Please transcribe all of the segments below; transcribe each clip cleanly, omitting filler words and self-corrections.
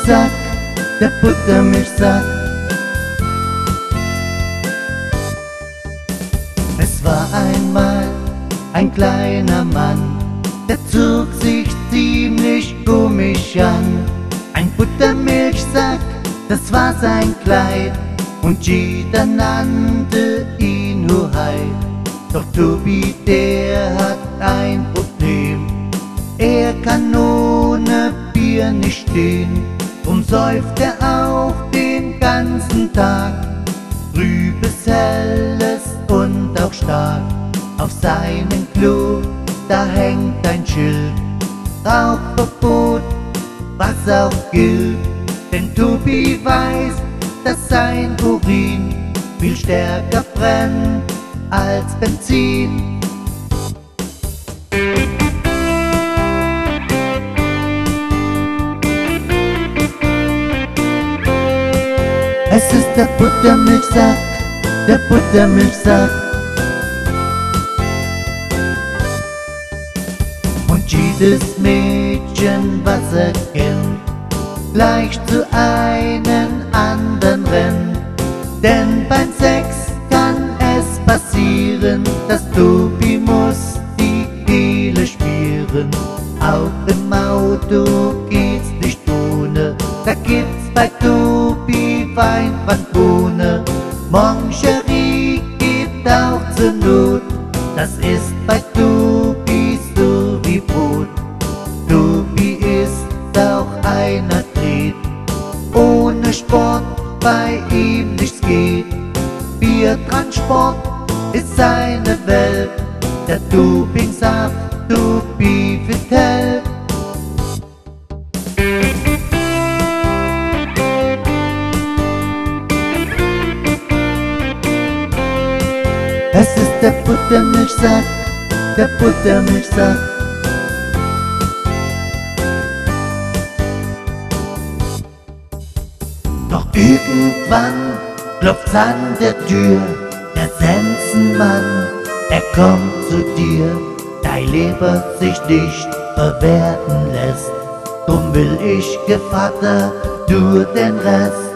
Buttermilchsack, der Buttermilchsack. Es war einmal ein kleiner Mann, der zog sich ziemlich komisch an. Ein Buttermilchsack, das war sein Kleid, und jeder nannte ihn Huhai. Doch Tobi, der hat ein Problem, er kann ohne Bier nicht stehen. Drum säuft er auch den ganzen Tag, früh bis helles und auch stark. Auf seinem Klo, da hängt ein Schild, Rauchverbot, was auch gilt. Denn Tobi weiß, dass sein Urin viel stärker brennt als Benzin. Es ist der Buttermilchsack, der Buttermilchsack. Und jedes Mädchen, was er kennt, gleich zu einem anderen rennt. Denn beim Sex kann es passieren, dass Tobi muss die Kehle spielen. Auch im Auto geht's nicht ohne, da gibt's bei Tobi Wein von Bohne. Moncherie gibt auch zur Not, das ist bei Tobi so wie Brot. Tobi ist auch ein Athlet, ohne Sport bei ihm nichts geht. Biertransport ist seine Welt, der Dopingsaft, Tobi Vitell. Es ist der Buttermilchsack, der Buttermilchsack. Doch irgendwann klopft's an der Tür, der Sensenmann, er kommt zu dir. Dein Leber sich nicht verwerten lässt, drum will ich, Gevatter, du den Rest.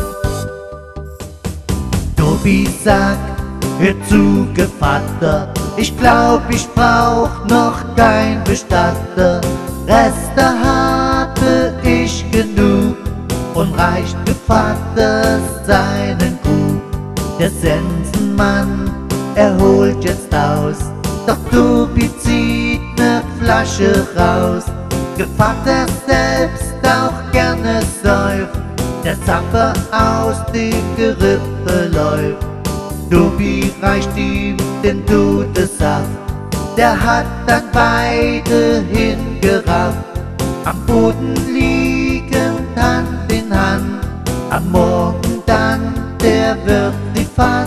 Tobi sagt, hör zu, Gevatter, ich glaub, ich brauch noch kein Bestatter. Reste habe ich genug und reicht Gevatter seinen Krug. Der Sensenmann, er holt jetzt aus, doch Tobi zieht ne Flasche raus. Gevatter selbst auch gerne säuft, der Zapper aus dem Gerippe läuft. Tobi reicht ihm den Todessaft, der hat dann beide hingerafft. Am Boden liegend Hand in Hand, am Morgen dann, der wird liefern.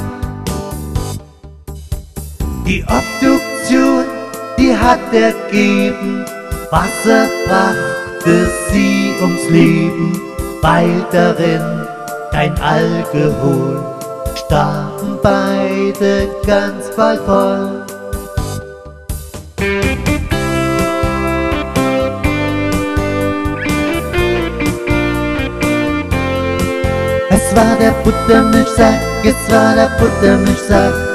Die Obduktion, die hat ergeben, Wasser brachte sie ums Leben, weil darin kein Alkohol, starben beide ganz qualvoll. Es war der Buttermilchsack, es war der Buttermilchsack.